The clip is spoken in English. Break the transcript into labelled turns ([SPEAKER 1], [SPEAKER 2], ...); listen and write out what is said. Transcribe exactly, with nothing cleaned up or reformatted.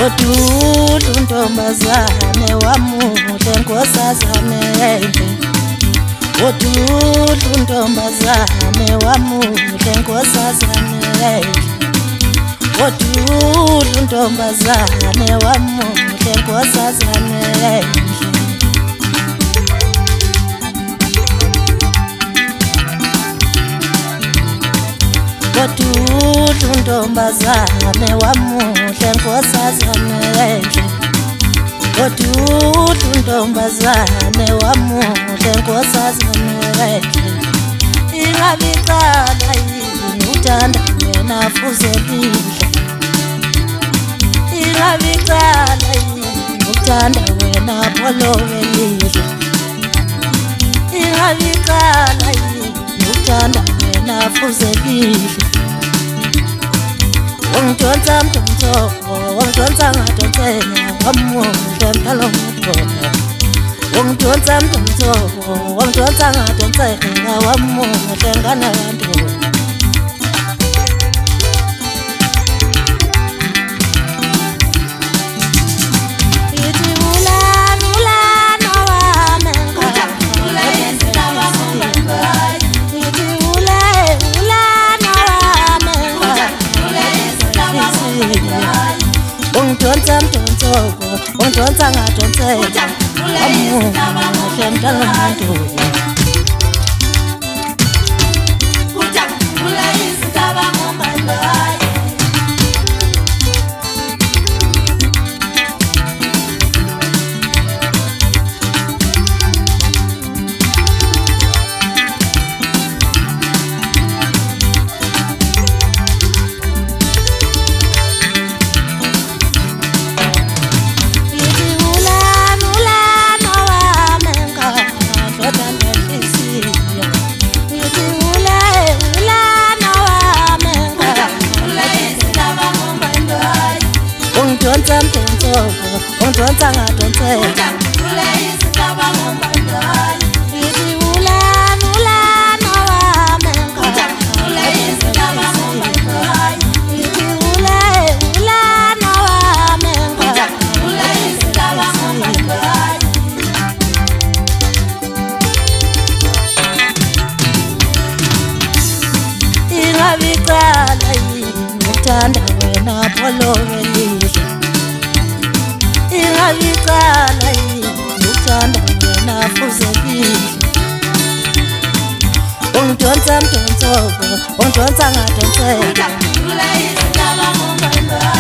[SPEAKER 1] Odudu ntombazane wamuhle nkosazane. Odudu ntombazane wamuhle nkosazane. Odudu ntombazane wamuhle nkosazane. Odudu ntombazane wamuhle nkosazane. Odudu ntombazane wamuhle nkosazane. Ingabicala yini uthanda wena fuzelile. Ingabicala yini uthanda wena pholowelile. Ingabicala yini uthanda wena fuzelile. Ungidonsa mdonso, ungidonsa ngadonsela wamuhle mdalo mdonso. Ungidonsa mdonso, ungidonsa ngadonsela wamuhle nganando. Ungidonsa mdonso, ungidonsa ngadonsela wamuhle mdalo mdonso. Ungidonsa mdonso, ungidonsa ngadonsela. Ngithi ulana ulana wami ngithi ula ulana wami ingabicala yini uthanda wena pholowelile. Ingabicala yini uthanda wena fuzelile. Ungidonsa mdonso, ungidonsa ngadonsela.